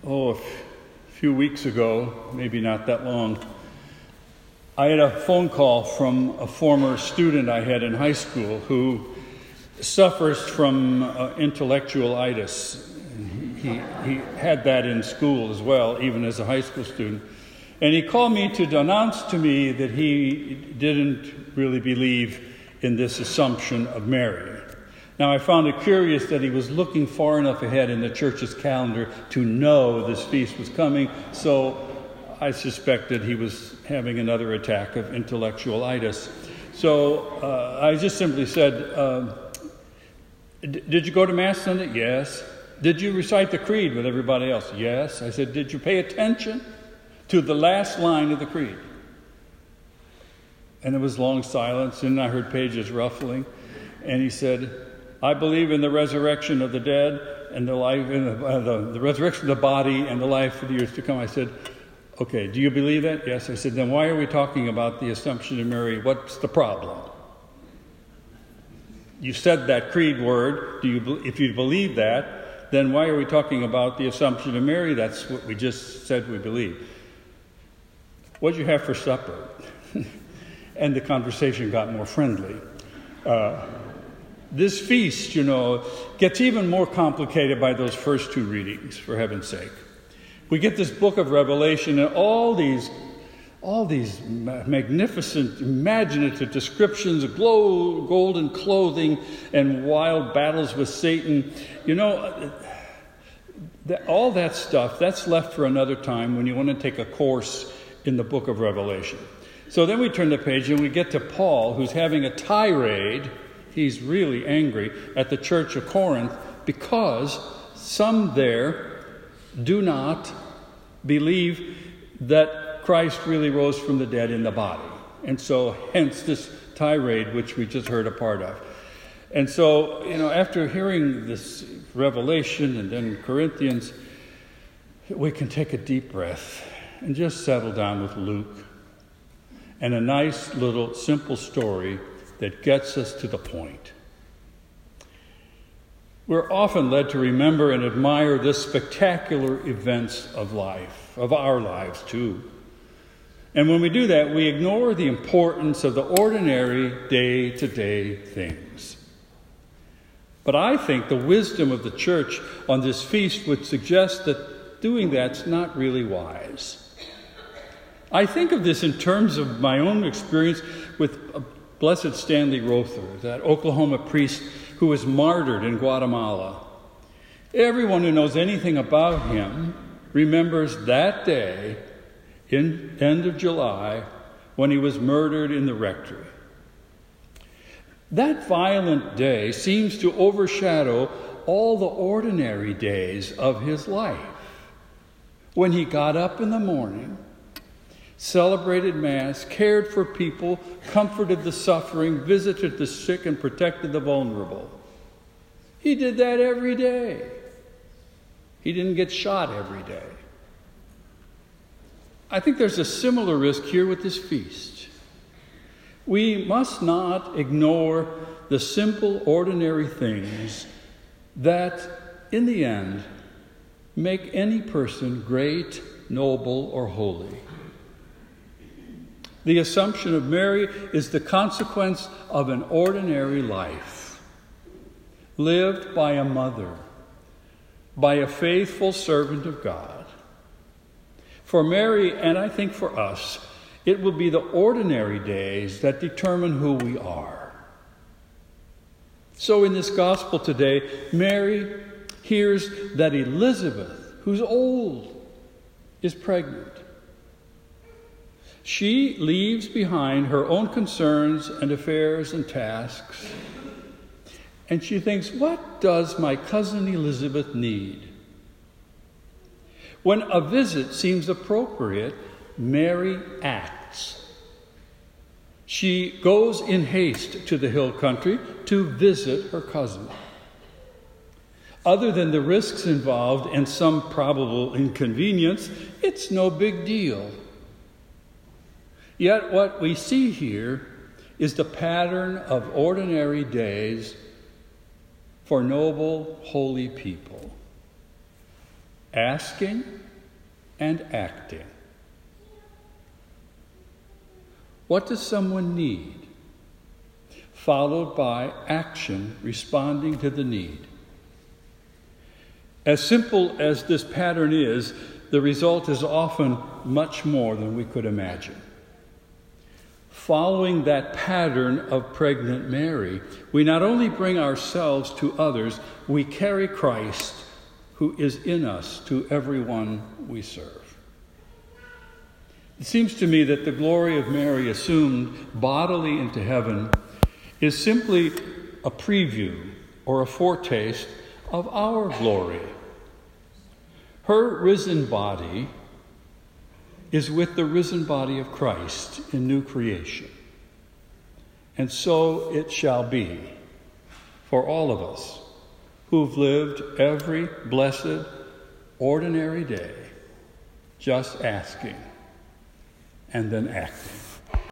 A few weeks ago, maybe not that long, I had a phone call from a former student I had in high school who suffers from intellectualitis. He had that in school as well, even as a high school student. And he called me to announce to me that he didn't really believe in this assumption of Mary. Now, I found it curious that he was looking far enough ahead in the church's calendar to know this feast was coming, so I suspected he was having another attack of intellectualitis. So I just simply said, did you go to Mass Sunday? Yes. Did you recite the creed with everybody else? Yes. I said, did you pay attention to the last line of the creed? And there was long silence, and I heard pages ruffling. And he said, I believe in the resurrection of the dead and the life, in the resurrection of the body and the life for the years to come. I said, okay, do you believe that? Yes. I said, then why are we talking about the Assumption of Mary? What's the problem? You said that creed word. If you believe that, then why are we talking about the Assumption of Mary? That's what we just said we believe. What did you have for supper? And the conversation got more friendly. This feast, gets even more complicated by those first two readings, for heaven's sake. We get this book of Revelation and all these magnificent, imaginative descriptions of golden clothing and wild battles with Satan. All that stuff, that's left for another time when you want to take a course in the book of Revelation. So then we turn the page and we get to Paul, who's having a tirade. He's really angry at the church of Corinth because some there do not believe that Christ really rose from the dead in the body. And so hence this tirade, which we just heard a part of. And so, after hearing this Revelation and then Corinthians, we can take a deep breath and just settle down with Luke and a nice little simple story that gets us to the point. We're often led to remember and admire the spectacular events of life, of our lives too. And when we do that, we ignore the importance of the ordinary day-to-day things. But I think the wisdom of the church on this feast would suggest that doing that's not really wise. I think of this in terms of my own experience with Blessed Stanley Rother, that Oklahoma priest who was martyred in Guatemala. Everyone who knows anything about him remembers that day in end of July when he was murdered in the rectory. That violent day seems to overshadow all the ordinary days of his life. When he got up in the morning, celebrated Mass, cared for people, comforted the suffering, visited the sick, and protected the vulnerable. He did that every day. He didn't get shot every day. I think there's a similar risk here with this feast. We must not ignore the simple, ordinary things that, in the end, make any person great, noble, or holy. The Assumption of Mary is the consequence of an ordinary life, lived by a mother, by a faithful servant of God. For Mary, and I think for us, it will be the ordinary days that determine who we are. So in this gospel today, Mary hears that Elizabeth, who's old, is pregnant. She leaves behind her own concerns and affairs and tasks, and she thinks, what does my cousin Elizabeth need? When a visit seems appropriate, Mary acts. She goes in haste to the hill country to visit her cousin. Other than the risks involved and some probable inconvenience, it's no big deal. Yet what we see here is the pattern of ordinary days for noble, holy people. asking and acting. What does someone need? Followed by action responding to the need. As simple as this pattern is, the result is often much more than we could imagine. Following that pattern of pregnant Mary, we not only bring ourselves to others, we carry Christ who is in us to everyone we serve. It seems to me that the glory of Mary assumed bodily into heaven is simply a preview or a foretaste of our glory. Her risen body is with the risen body of Christ in new creation. And so it shall be for all of us who've lived every blessed, ordinary day just asking and then acting.